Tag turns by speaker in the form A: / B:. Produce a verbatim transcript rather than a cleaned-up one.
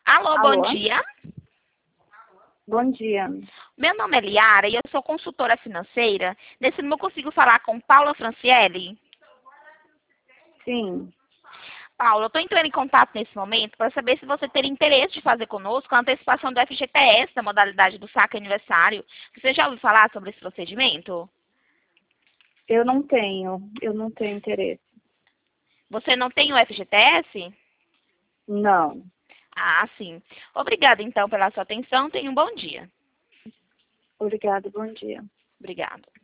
A: Alô, bom
B: Alô?
A: dia.
B: Bom dia.
A: Meu nome é Liara e eu sou consultora financeira. Nesse número eu consigo falar com Paula Franciele?
B: Sim,
A: Paula, eu estou entrando em contato nesse momento para saber se você teria interesse de fazer conosco a antecipação do F G T S, da modalidade do saque aniversário. Você já ouviu falar sobre esse procedimento?
B: eu não tenho, eu não tenho interesse.
A: Você não tem o F G T S?
B: Não.
A: Ah, sim. Obrigada, então, pela sua atenção. Tenha um bom dia.
B: Obrigada, bom dia.
A: Obrigada.